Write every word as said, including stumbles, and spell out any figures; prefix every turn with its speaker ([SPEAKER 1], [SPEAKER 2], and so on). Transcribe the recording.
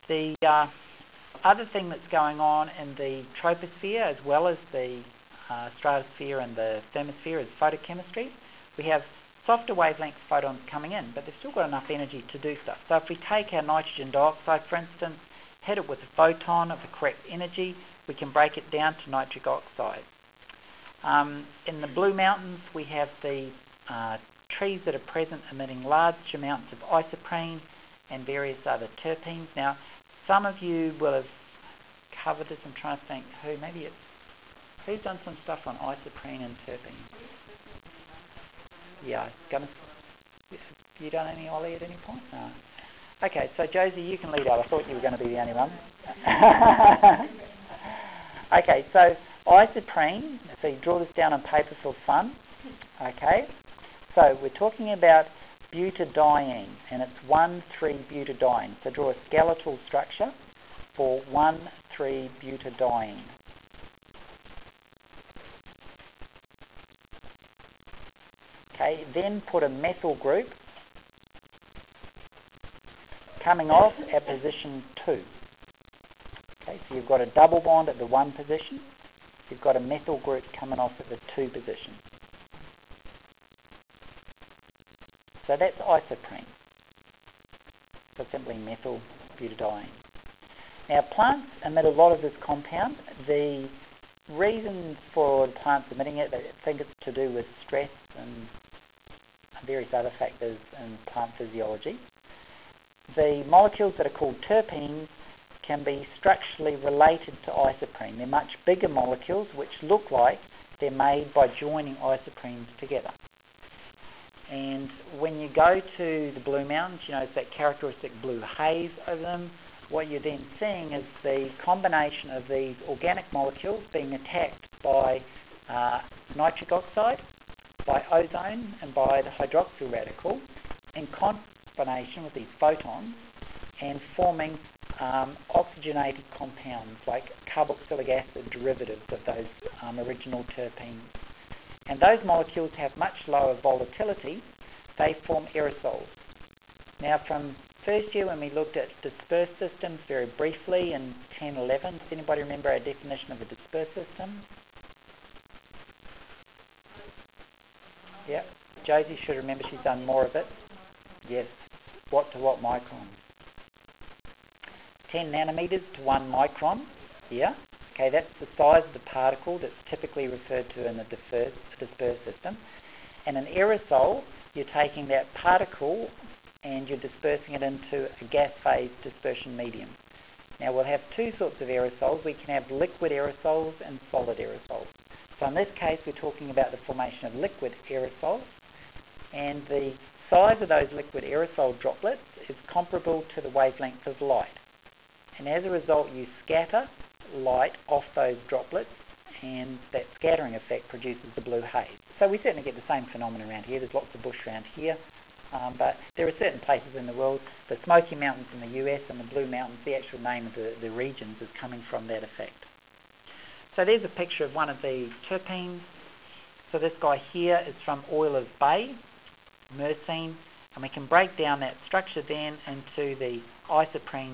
[SPEAKER 1] The uh, other thing that's going on in the troposphere as well as the uh, stratosphere and the thermosphere is photochemistry. We have softer wavelength photons coming in, but they've still got enough energy to do stuff. So if we take our nitrogen dioxide, for instance, hit it with a photon of the correct energy, we can break it down to nitric oxide. Um, in the Blue Mountains, we have the uh, trees that are present emitting large amounts of isoprene and various other terpenes. Now, some of you will have covered this. I'm trying to think who, maybe it's, who's done some stuff on isoprene and terpenes? Yeah, gonna, you done any Ollie at any point? No. Okay, so Josie, you can lead out. I thought you were going to be the only one. Okay, so isoprene, so you draw this down on paper for fun. Okay, so we're talking about butadiene, and it's one three butadiene. So draw a skeletal structure for one three butadiene. Okay, then put a methyl group coming off at position two. Okay, so you've got a double bond at the one position. You've got a methyl group coming off at the two position. So that's isoprene. So simply methyl butadiene. Now plants emit a lot of this compound. The reason for plants emitting it, they think it's to do with stress and various other factors in plant physiology. The molecules that are called terpenes can be structurally related to isoprene. They're much bigger molecules which look like they're made by joining isoprenes together. And when you go to the Blue Mountains, you know, it's that characteristic blue haze over them. What you're then seeing is the combination of these organic molecules being attacked by uh, nitric oxide, by ozone, and by the hydroxyl radical in combination with these photons and forming um, oxygenated compounds like carboxylic acid derivatives of those um, original terpenes. And those molecules have much lower volatility. They form aerosols. Now from first year when we looked at dispersed systems very briefly in ten eleven, does anybody remember our definition of a dispersed system? Yeah, Josie should remember, she's done more of it. Yes, what to what micron? ten nanometers to one micron, yeah. Okay, that's the size of the particle that's typically referred to in a dispersed, a dispersed system. And an aerosol, you're taking that particle and you're dispersing it into a gas phase dispersion medium. Now we'll have two sorts of aerosols. We can have liquid aerosols and solid aerosols. So in this case we're talking about the formation of liquid aerosols, and the size of those liquid aerosol droplets is comparable to the wavelength of light. And as a result you scatter light off those droplets, and that scattering effect produces the blue haze. So we certainly get the same phenomenon around here. There's lots of bush around here, um, but there are certain places in the world, the Smoky Mountains in the U S and the Blue Mountains, the actual name of the, the regions is coming from that effect. So there's a picture of one of the terpenes. So this guy here is from Euler's Bay, myrcene, and we can break down that structure then into the isoprene